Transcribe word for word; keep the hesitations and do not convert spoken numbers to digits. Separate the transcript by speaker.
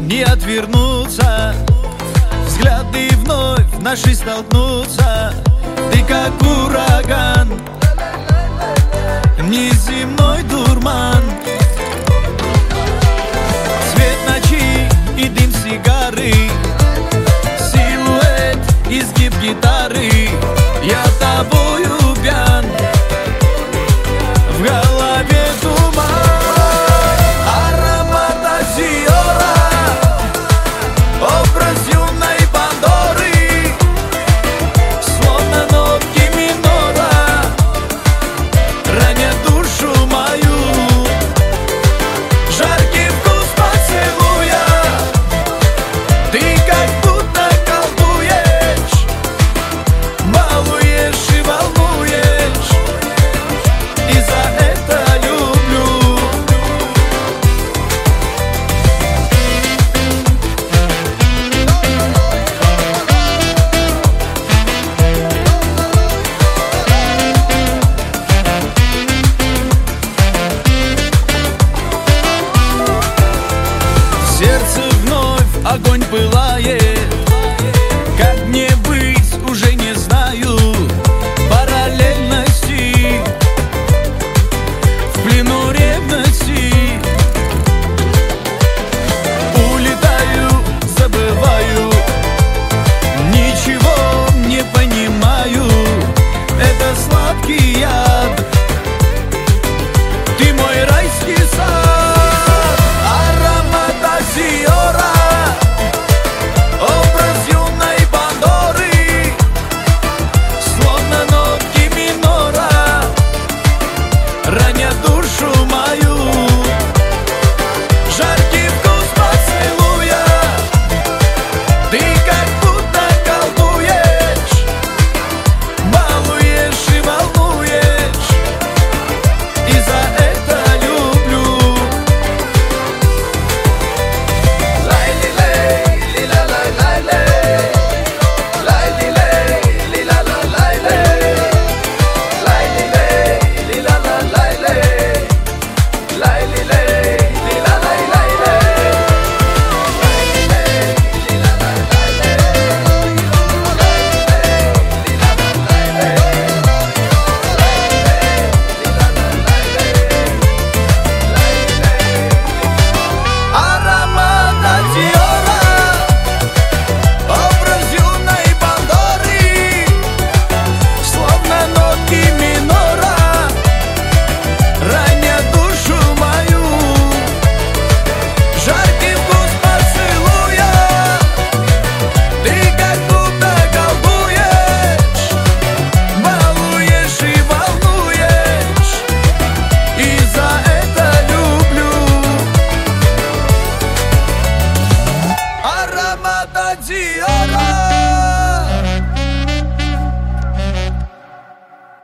Speaker 1: не отвернуться, взгляды вновь наши столкнутся. Ты как ураган, неземной дурман, свет ночи и дым сигары, силуэт, изгиб гитары. Я тобою пьян, в голове туман, аромат азиора, образ юной Пандоры, словно нотки минора ранят душу мою. Жаркий вкус поцелуя, ты как будто колдуешь, балуешь и волнуешь, и за это люблю. В сердце вновь огонь пылает, как мне быть, уже не знаю. Параллельности, в плену ревности, улетаю, забываю, ничего не понимаю. Это сладкий яд, ты мой райский сад, аромат азиора, образ юной Пандоры, словно нотки минора ранят душу мою. Жаркий вкус поцелуя, ты как будто колдуешь, балуешь и волнуешь, и за это люблю. Лай-ли-лей, ли-ла-лай-лай-лей, лай-ли-лей, ли-ла-лай-лай-лей, лай-ли-лей, ли-ла-лай-лай-лей, лай-ли-лей.